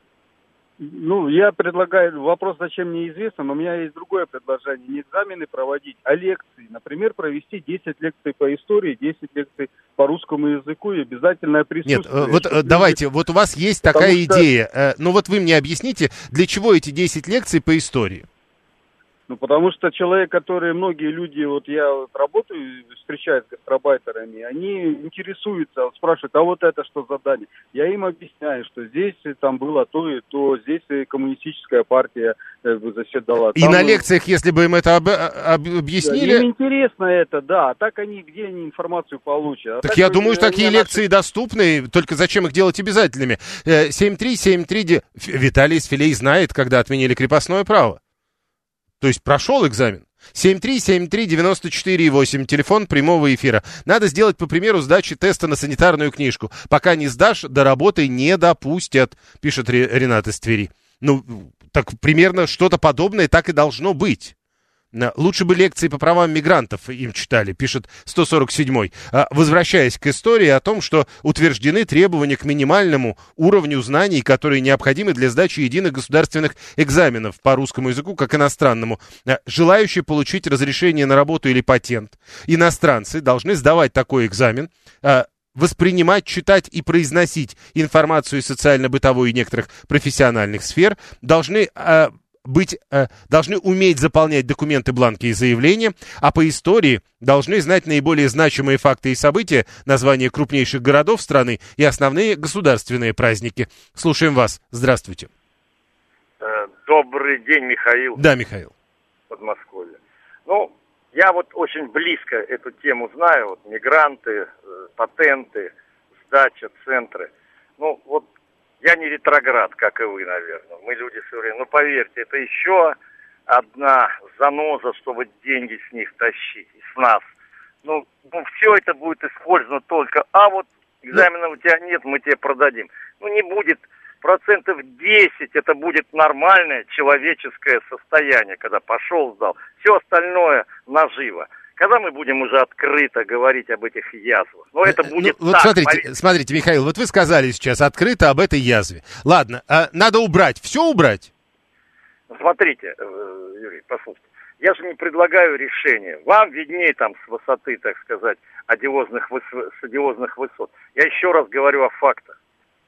Я предлагаю, вопрос зачем неизвестно, но у меня есть другое предложение. Не экзамены проводить, а лекции. Например, провести 10 лекций по истории, 10 лекций по русскому языку и обязательное присутствие. Нет, давайте, у вас есть такая идея. Вы мне объясните, для чего эти 10 лекций по истории? Потому что человек, многие люди, я работаю, встречаюсь с гастарбайтерами, они интересуются, спрашивают, а вот это что задание? Я им объясняю, что здесь там было то и то, здесь коммунистическая партия заседала. И на лекциях, если бы им это объяснили... Им интересно это, да, а так где они информацию получат? Так я думаю, что такие лекции доступны, только зачем их делать обязательными? 73739... Виталий из Филей знает, когда отменили крепостное право. То есть прошел экзамен. 7373948, телефон прямого эфира. Надо сделать, по примеру, сдачи теста на санитарную книжку. Пока не сдашь, до работы не допустят, пишет Ренат из Твери. Так примерно что-то подобное так и должно быть. Лучше бы лекции по правам мигрантов им читали, пишет 147-й. Возвращаясь к истории о том, что утверждены требования к минимальному уровню знаний, которые необходимы для сдачи единых государственных экзаменов по русскому языку, как иностранному. Желающие получить разрешение на работу или патент, иностранцы должны сдавать такой экзамен, воспринимать, читать и произносить информацию из социально-бытовой и некоторых профессиональных сфер, должны уметь заполнять документы, бланки и заявления, а по истории должны знать наиболее значимые факты и события, названия крупнейших городов страны и основные государственные праздники. Слушаем вас. Здравствуйте. Добрый день, Михаил. Да, Михаил. Подмосковье. Я очень близко эту тему знаю. Мигранты, патенты, сдача, центры. Я не ретроград, как и вы, наверное. Мы люди современные. Поверьте, это еще одна заноза, чтобы деньги с них тащить, с нас. Все это будет использовано только, экзамена у тебя нет, мы тебе продадим. Не будет 10%, это будет нормальное человеческое состояние, когда пошел, сдал. Все остальное наживо. Когда мы будем уже открыто говорить об этих язвах? Это будет так. Смотрите, Михаил, вы сказали сейчас открыто об этой язве. Ладно, надо убрать. Все убрать? Смотрите, Юрий, послушайте. Я же не предлагаю решение. Вам виднее с высоты, так сказать, с одиозных высот. Я еще раз говорю о фактах.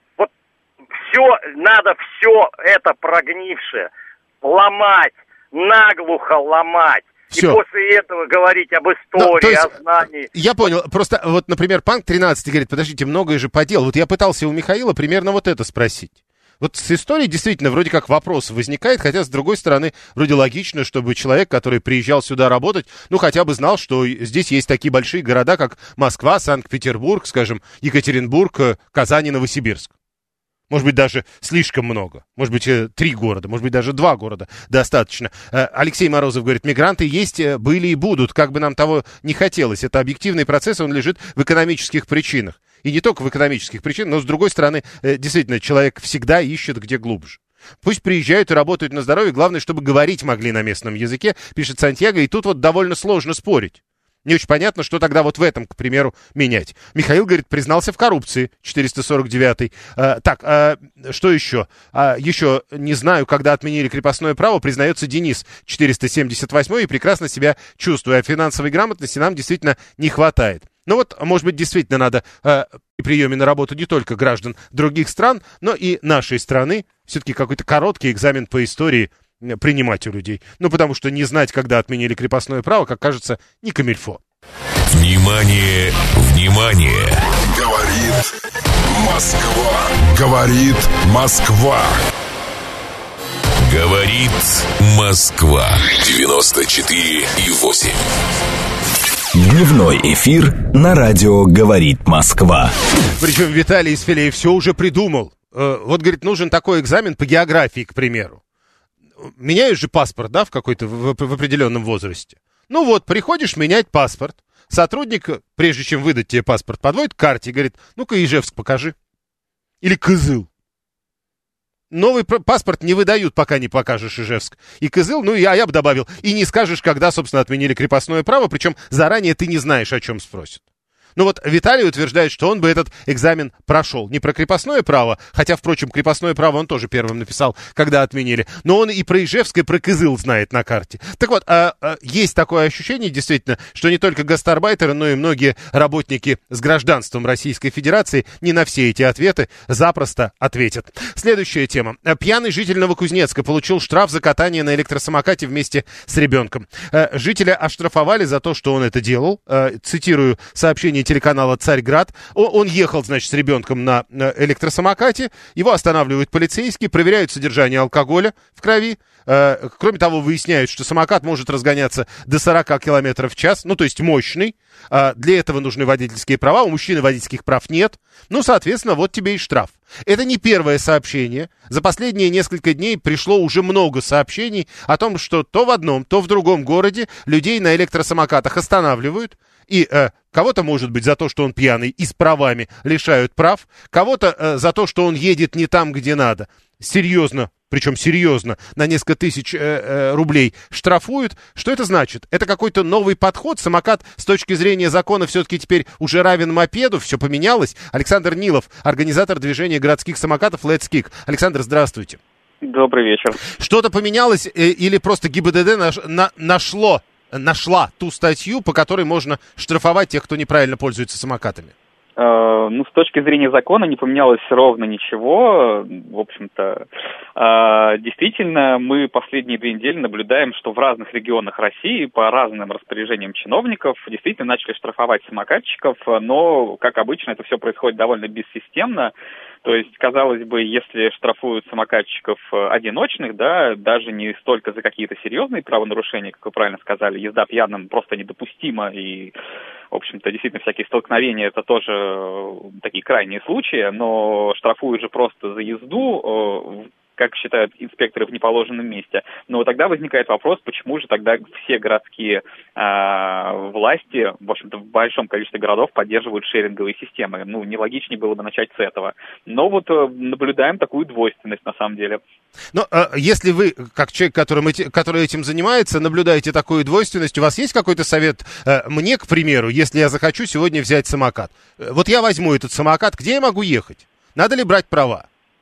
Надо все это прогнившее ломать, наглухо ломать. Все. И после этого говорить об истории, о знании. Я понял. Просто, например, Панк 13 говорит, подождите, многое же по делу. Я пытался у Михаила примерно это спросить. С историей действительно вроде как вопрос возникает, хотя, с другой стороны, вроде логично, чтобы человек, который приезжал сюда работать, хотя бы знал, что здесь есть такие большие города, как Москва, Санкт-Петербург, скажем, Екатеринбург, Казань и Новосибирск. Может быть, даже слишком много. Может быть, 3 города, может быть, даже 2 города достаточно. Алексей Морозов говорит, мигранты есть, были и будут, как бы нам того не хотелось. Это объективный процесс, он лежит в экономических причинах. И не только в экономических причинах, но, с другой стороны, действительно, человек всегда ищет где глубже. Пусть приезжают и работают на здоровье, главное, чтобы говорить могли на местном языке, пишет Сантьяго, и тут вот довольно сложно спорить. Не очень понятно, что тогда вот в этом, к примеру, менять. Михаил, говорит, признался в коррупции, 449-й. Что еще? Еще не знаю, когда отменили крепостное право, признается Денис, 478-й, и прекрасно себя чувствую. А финансовой грамотности нам действительно не хватает. Ну вот, может быть, действительно надо при приеме на работу не только граждан других стран, но и нашей страны. Все-таки какой-то короткий экзамен по истории принимать у людей. Ну, потому что не знать, когда отменили крепостное право, как кажется, не камильфо. Внимание, внимание! Говорит Москва. Говорит Москва. Говорит Москва. 94,8. Дневной эфир на радио «Говорит Москва». Причем Виталий из Филеев все уже придумал. Вот, говорит, нужен такой экзамен по географии, к примеру. Меняешь же паспорт, да, в какой-то в определенном возрасте. Ну вот, приходишь менять паспорт. Сотрудник, прежде чем выдать тебе паспорт, подводит к карте и говорит, ну-ка Ижевск покажи. Или Кызыл. Новый паспорт не выдают, пока не покажешь Ижевск. И Кызыл, я бы добавил, и не скажешь, когда, собственно, отменили крепостное право, причем заранее ты не знаешь, о чем спросят. Ну вот Виталий утверждает, что он бы этот экзамен прошел. Не про крепостное право, хотя, впрочем, крепостное право он тоже первым написал, когда отменили. Но он и про Ижевск, и про Кызыл знает на карте. Так вот, есть такое ощущение, действительно, что не только гастарбайтеры, но и многие работники с гражданством Российской Федерации не на все эти ответы запросто ответят. Следующая тема. Пьяный житель Новокузнецка получил штраф за катание на электросамокате вместе с ребенком. Жителя оштрафовали за то, что он это делал. Цитирую сообщение телеканала «Царьград». Он ехал, значит, с ребенком на электросамокате. Его останавливают полицейские, проверяют содержание алкоголя в крови. Кроме того, выясняют, что самокат может разгоняться до 40 км в час, ну, то есть мощный. Для этого нужны водительские права, у мужчины водительских прав нет. Ну, соответственно, вот тебе и штраф. Это не первое сообщение. За последние несколько дней пришло уже много сообщений о том, что то в одном, то в другом городе людей на электросамокатах останавливают. И кого-то, может быть, за то, что он пьяный и с правами лишают прав, кого-то за то, что он едет не там, где надо. Серьезно, причем серьезно, на несколько тысяч рублей штрафуют. Что это значит? Это какой-то новый подход? Самокат с точки зрения закона все-таки теперь уже равен мопеду? Все поменялось? Александр Нилов, организатор движения городских самокатов Let's Kick. Александр, здравствуйте. Добрый вечер. Что-то поменялось или просто ГИБДД нашла ту статью, по которой можно штрафовать тех, кто неправильно пользуется самокатами? Ну, с точки зрения закона не поменялось ровно ничего. В общем-то, действительно, мы последние 2 недели наблюдаем, что в разных регионах России по разным распоряжениям чиновников действительно начали штрафовать самокатчиков, но, как обычно, это все происходит довольно бессистемно. То есть, казалось бы, если штрафуют самокатчиков одиночных, да, даже не столько за какие-то серьезные правонарушения, как вы правильно сказали, езда пьяным просто недопустима, и, в общем-то, действительно, всякие столкновения — это тоже такие крайние случаи, но штрафуют же просто за езду, как считают инспекторы, в неположенном месте. Но тогда возникает вопрос, почему же тогда все городские власти, в общем-то, в большом количестве городов поддерживают шеринговые системы. Ну, нелогичнее было бы начать с этого. Но вот наблюдаем такую двойственность на самом деле. Но если вы, как человек, который этим занимается, наблюдаете такую двойственность, у вас есть какой-то совет мне, к примеру, если я захочу сегодня взять самокат? Вот я возьму этот самокат, где я могу ехать? Надо ли брать права?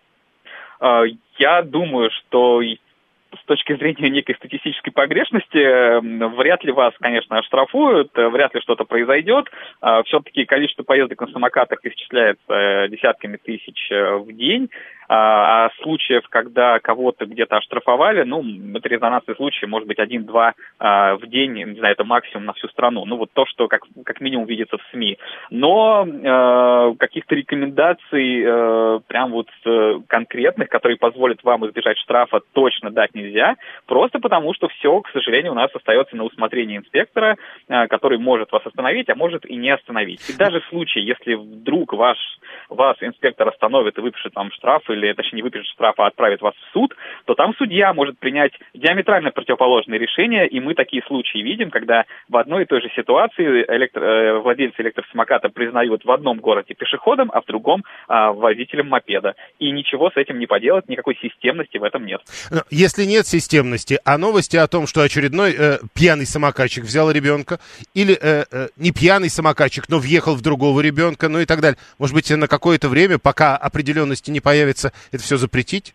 Я думаю, что с точки зрения некой статистической погрешности вряд ли вас, конечно, оштрафуют, вряд ли что-то произойдет. Все-таки количество поездок на самокатах исчисляется десятками тысяч в день. А случаев, когда кого-то где-то оштрафовали, ну, это резонансный случай, может быть, 1-2 в день, не знаю, это максимум на всю страну. Ну, вот то, что как минимум видится в СМИ. Но каких-то рекомендаций прям вот конкретных, которые позволят вам избежать штрафа, точно дать нельзя. Просто потому, что все, к сожалению, у нас остается на усмотрение инспектора, который может вас остановить, а может и не остановить. И даже в случае, если вдруг вас инспектор остановит и выпишет вам штраф, или, точнее, не выпишет штраф, а отправит вас в суд, то там судья может принять диаметрально противоположное решение, и мы такие случаи видим, когда в одной и той же ситуации владельцы электросамоката признают в одном городе пешеходом, а в другом водителем мопеда. И ничего с этим не поделать, никакой системности в этом нет. Если нет системности, а новости о том, что очередной пьяный самокатчик взял ребенка, или не пьяный самокатчик, но въехал в другого ребенка, ну и так далее, может быть, на какое-то время, пока определенности не появится, это все запретить?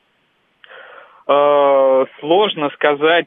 Сложно сказать,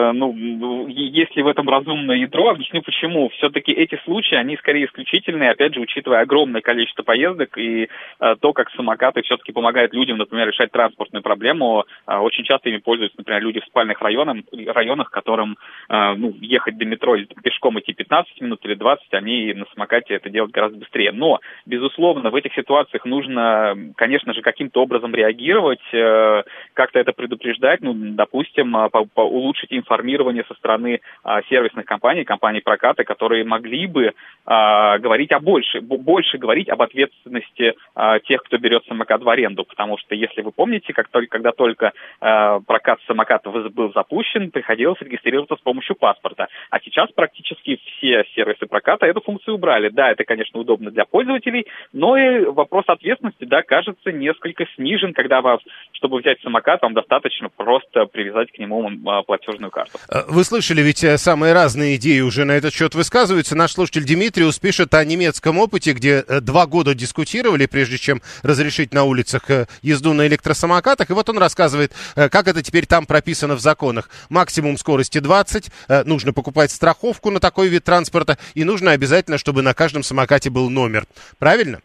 есть ли в этом разумное ядро. Объясню почему. Все-таки эти случаи, они скорее исключительные, опять же, учитывая огромное количество поездок и то, как самокаты все-таки помогают людям, например, решать транспортную проблему. Очень часто ими пользуются, например, люди в спальных районах, которым ехать до метро или пешком идти 15 минут или 20, они на самокате это делают гораздо быстрее. Но, безусловно, в этих ситуациях нужно, конечно же, каким-то образом реагировать, как-то это предупреждать, допустим, улучшить информирование со стороны сервисных компаний проката, которые могли бы говорить больше говорить об ответственности тех, кто берет самокат в аренду, потому что, если вы помните, когда только прокат самоката был запущен, приходилось регистрироваться с помощью паспорта, а сейчас практически все сервисы проката эту функцию убрали. Да, это, конечно, удобно для пользователей, но и вопрос ответственности, кажется, несколько снижен, когда чтобы взять самокат, вам достаточно просто привязать к нему платежную карту. Вы слышали, ведь самые разные идеи уже на этот счет высказываются. Наш слушатель Димитриус пишет о немецком опыте, где 2 года дискутировали, прежде чем разрешить на улицах езду на электросамокатах. И вот он рассказывает, как это теперь там прописано в законах. Максимум скорости 20, нужно покупать страховку на такой вид транспорта, и нужно обязательно, чтобы на каждом самокате был номер. Правильно?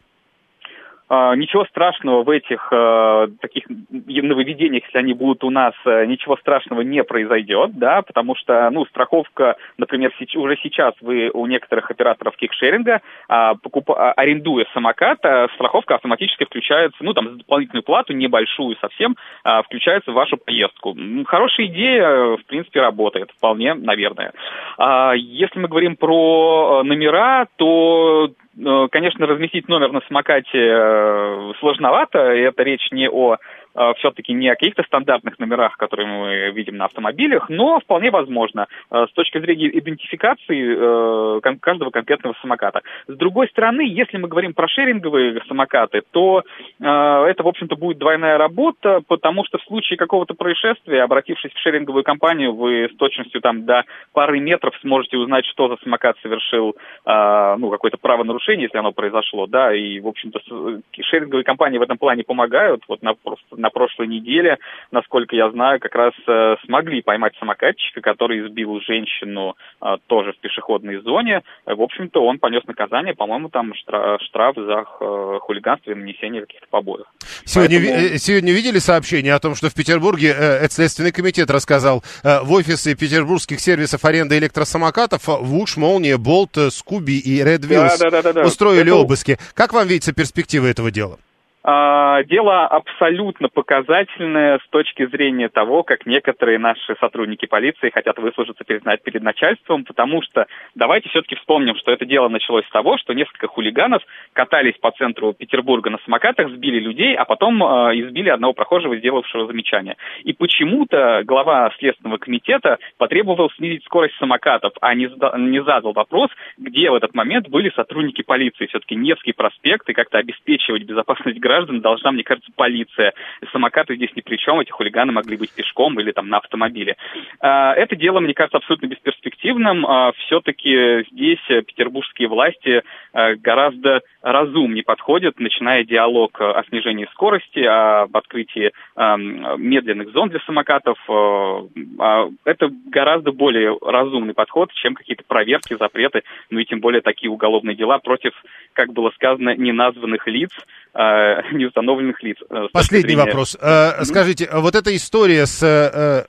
Ничего страшного в этих таких нововведениях, если они будут у нас, ничего страшного не произойдет, да, потому что, страховка, например, уже сейчас вы у некоторых операторов кикшеринга, арендуя самокат, страховка автоматически включается, за дополнительную плату, небольшую совсем, включается в вашу поездку. Хорошая идея, в принципе, работает, вполне, наверное. Если мы говорим про номера, то конечно, разместить номер на самокате сложновато. Это речь все-таки не о каких-то стандартных номерах, которые мы видим на автомобилях, но вполне возможно с точки зрения идентификации каждого конкретного самоката. С другой стороны, если мы говорим про шеринговые самокаты, то это, в общем-то, будет двойная работа, потому что в случае какого-то происшествия, обратившись в шеринговую компанию, вы с точностью до пары метров сможете узнать, что за самокат совершил какое-то правонарушение, если оно произошло, да, и, в общем-то, шеринговые компании в этом плане помогают. Вот на прошлой неделе, насколько я знаю, как раз смогли поймать самокатчика, который избил женщину тоже в пешеходной зоне. В общем-то, он понес наказание, по-моему, там штраф за хулиганство и нанесение каких-то побоев. Сегодня видели сообщение о том, что в Петербурге, Следственный комитет рассказал, в офисы петербургских сервисов аренды электросамокатов Вуш, Молния, Болт, Скуби и Red Wheels устроили обыски. Как вам видится перспектива этого дела? Дело абсолютно показательное с точки зрения того, как некоторые наши сотрудники полиции хотят выслужиться перед начальством, потому что давайте все-таки вспомним, что это дело началось с того, что несколько хулиганов катались по центру Петербурга на самокатах, сбили людей, а потом избили одного прохожего, сделавшего замечание. И почему-то глава Следственного комитета потребовал снизить скорость самокатов, а не задал вопрос, где в этот момент были сотрудники полиции. Все-таки Невский проспект, и как-то обеспечивать безопасность граждан должна, мне кажется, полиция. Самокаты здесь ни при чем, эти хулиганы могли быть пешком или на автомобиле. Это дело, мне кажется, абсолютно бесперспективным. Все-таки здесь петербургские власти гораздо разумнее подходят, начиная диалог о снижении скорости, об открытии медленных зон для самокатов. Это гораздо более разумный подход, чем какие-то проверки, запреты, и тем более такие уголовные дела против, как было сказано, неназванных лиц, неустановленных лиц. Последний вопрос. Скажите, вот эта история с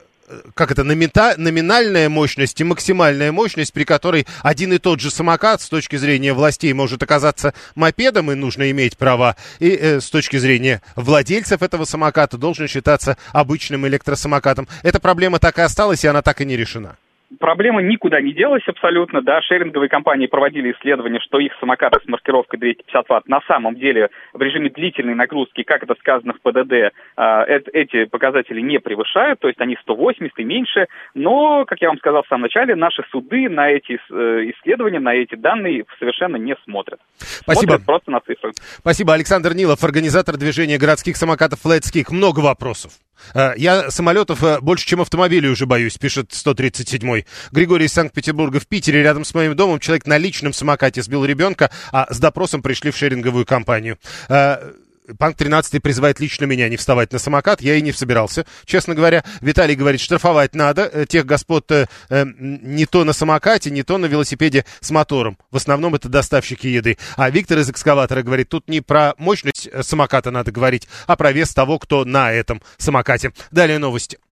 номинальная мощность и максимальная мощность, при которой один и тот же самокат с точки зрения властей может оказаться мопедом, и нужно иметь права, и с точки зрения владельцев этого самоката должен считаться обычным электросамокатом. Эта проблема так и осталась, и она так и не решена. Проблема никуда не делась абсолютно, да, шеринговые компании проводили исследования, что их самокаты с маркировкой 250 Вт на самом деле в режиме длительной нагрузки, как это сказано в ПДД, эти показатели не превышают, то есть они 180 и меньше, но, как я вам сказал в самом начале, наши суды на эти исследования, на эти данные совершенно не смотрят. Спасибо. Смотрят просто на цифры. Спасибо. Александр Нилов, организатор движения городских самокатов FlatSkick. Много вопросов. Я самолетов больше, чем автомобилей уже боюсь, пишет 137-й. Григорий из Санкт-Петербурга. В Питере рядом с моим домом человек на личном самокате сбил ребенка, а с допросом пришли в шеринговую компанию. Панк 13 призывает лично меня не вставать на самокат. Я и не собирался, честно говоря. Виталий говорит, штрафовать надо тех господ не то на самокате, не то на велосипеде с мотором. В основном это доставщики еды. А Виктор из экскаватора говорит, тут не про мощность самоката надо говорить, а про вес того, кто на этом самокате. Далее новости.